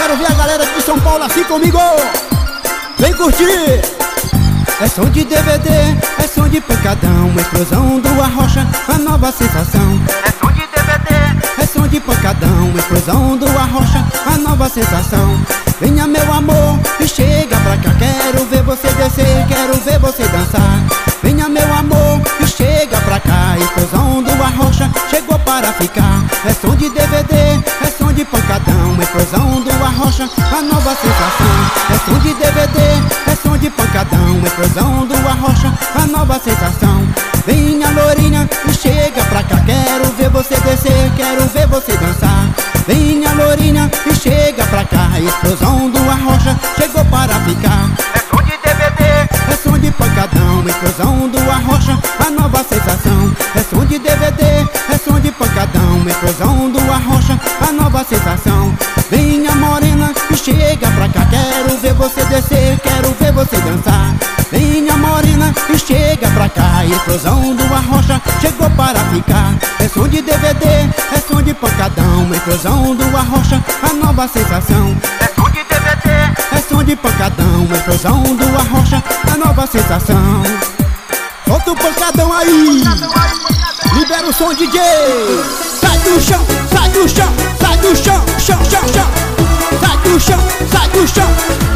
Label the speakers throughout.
Speaker 1: Quero ver a galera de São Paulo assim comigo. Vem curtir. É som de DVD, é som de pancadão, explosão do Arrocha, a nova sensação.
Speaker 2: É som de DVD,
Speaker 1: é som de pancadão, explosão do Arrocha, a nova sensação. Venha meu amor e chega pra cá, quero ver você descer, quero ver você dançar. Venha meu amor e chega pra cá, explosão do Arrocha chegou para ficar. É som de DVD, é som de pancadão, explosão do Arrocha, a nova sensação. É som de DVD, é som de pancadão, explosão do Arrocha, a nova sensação. Venha lourinha e chega pra cá, quero ver você descer, quero ver você dançar. Venha lourinha e chega pra cá, explosão do Arrocha chegou para ficar.
Speaker 2: é som de DVD,
Speaker 1: É som de pancadão, explosão do Arrocha, a nova sensação. É som de DVD, é som de pancadão, explosão do Arrocha, a nova sensação. Venha morena e chega pra cá, quero ver você descer, quero ver você dançar. Venha morena e chega pra cá, explosão do Arrocha chegou para ficar. É som de DVD, é som de pancadão, explosão do Arrocha, a nova sensação.
Speaker 2: é som de DVD,
Speaker 1: É som de pancadão, explosão do Arrocha, a nova sensação. Solta o pancadão aí, libera o som, DJ. Sai do chão, sai do chão, sai do chão, chão, chão, chão. Sai do chão, sai do chão.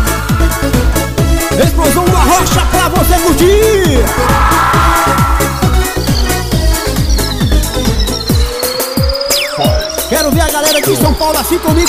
Speaker 1: Explosão do Arrocha pra você curtir. Quero ver a galera de São Paulo assim comigo.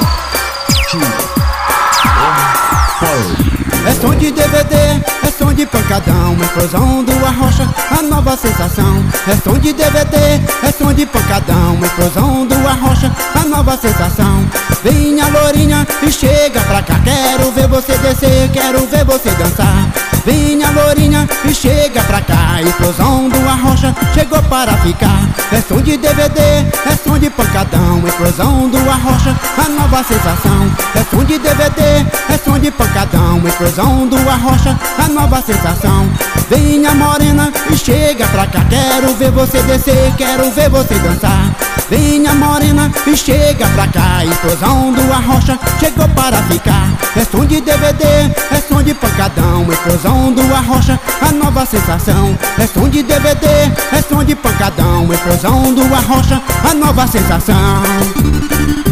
Speaker 1: É som de DVD, é som de pancadão, explosão do Arrocha, a nova sensação. É som de DVD, é som de pancadão, explosão do Arrocha, a nova sensação. Venha lourinha e chega pra cá, quero ver você descer, quero ver você dançar. Venha lourinha e chega pra cá, explosão do Arrocha chegou para ficar. É som de DVD, é som de pancadão, explosão do Arrocha, a nova sensação. É som de DVD, é som de pancadão, explosão do Arrocha, a nova sensação. Venha morena e chega pra cá, quero ver você descer, quero ver você dançar. Venha morena e chega pra cá, explosão do Arrocha chegou para ficar. É som de DVD, é som de pancadão, explosão do Arrocha, a nova sensação. É som de DVD, é som de pancadão, explosão do Arrocha, a nova sensação.